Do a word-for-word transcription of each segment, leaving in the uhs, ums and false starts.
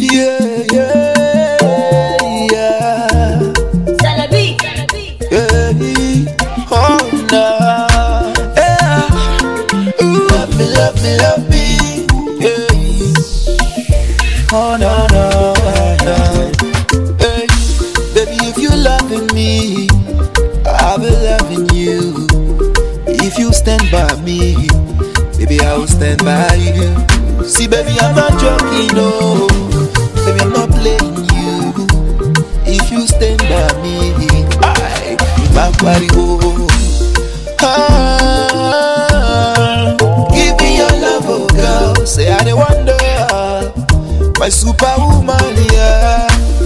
Yeah, yeah, yeah. Salabi. Yeah. Oh, no. Yeah. Ooh, love me, love me, love me. Yeah. Oh, no, no, no. Hey, baby, if you loving me, I'll be loving you. If you stand by me, baby, I will stand by you. See, baby, I'm not joking, no. Baby, I'm not playing you. If you stand by me, I my body go. Ah, give me your love, oh girl. Say I dey wonder, my superwoman, yeah.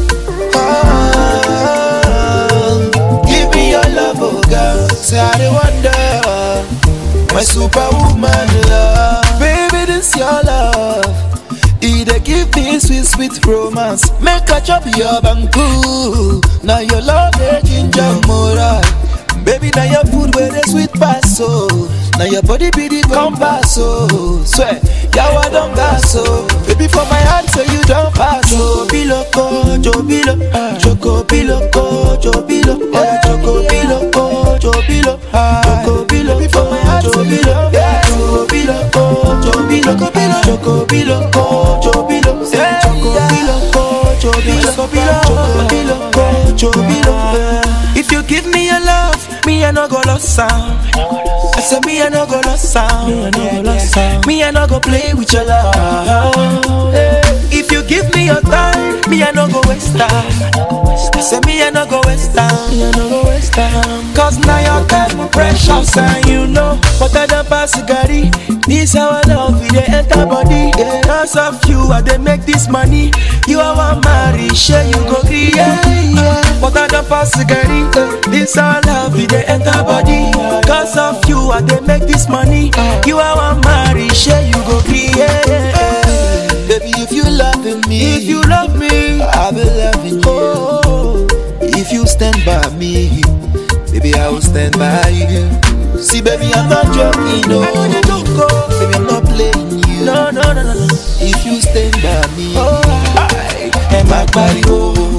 Ah, give me your love, oh girl. Say I dey wonder, my superwoman, love. Baby, this your love. It dey give me sweet, sweet romance. Make a chop your banku. Now your love dey ginger moral. Baby, now your food where they sweet pass so. Now your body be the compass so. Swear, yawa don't gas so. Baby, for my heart so you don't pass so. Biloko, jo bilo, choco biloko, jo bilo, choco biloko, jo bilo, choco bilo. Baby, for my heart so bilo, choco biloko, jo bilo, choco biloko, jo bilo, choco biloko, jo bilo, jo bilo. If you give me your love, me I no go lost sound. I said me I no go lost sound. Me I no go lost sound. Me I no go play with your love. If you give me your time, me I no go waste time. I said me I no go waste time. Me I no go waste time. Cause now your time precious and you know what I done pass Gary. This our love, we dey enter body. Cause of you I dey make this money. You are one marry, share you go create. What I done pass Gary. This our love, we dey enter body. Cause of you I dey make this money. You are one marry, share you go create. Baby, if you loving me, if you love me, I be loving you. If you stand by me, baby, I will stand by you. See, baby, I'm not joking, no. Baby, I'm not playing you. No, no, no, no. If you stand by me, I and my body, oh.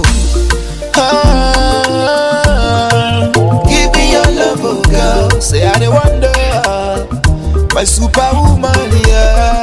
Ah, give me your love, oh girl. Say I dey wonder, my superwoman, yeah.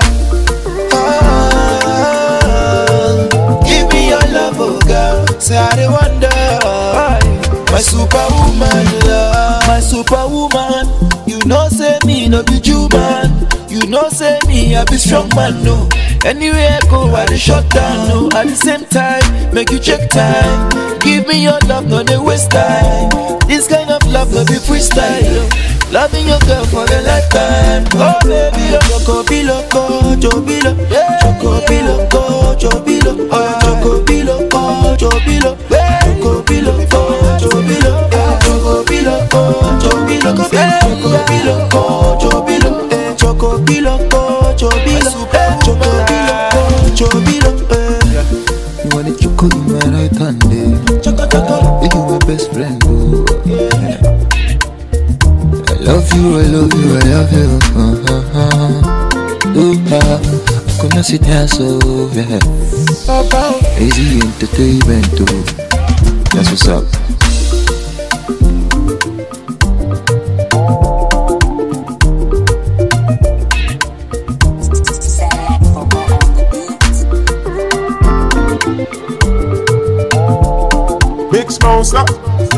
Give me your love, oh girl. Say I dey wonder, my superwoman, love. My superwoman. You know say me no be Jew man. You know say me I be strong man, no. Anywhere I go I dey shut down, no. At the same time, make you check time. Give me your love, no dey waste time. This kind of love no be freestyle, no. Loving your girl for a lifetime. Oh baby, choco biloko, jo bilo, choco biloko, jo bilo, choco biloko, jo bilo, choco biloko, jo bilo, choco biloko, jo bilo, choco biloko, jo bilo, choco biloko, jo bilo, choco biloko, jo bilo. You want it choco in my right hand, choco choco. You my best friend, oh. I love you, I love you, I love you. Uh-huh. Ooh, ah, I'm gonna sit here so yeah. Easy entertainment too. That's what's up. Big Smoke, stop.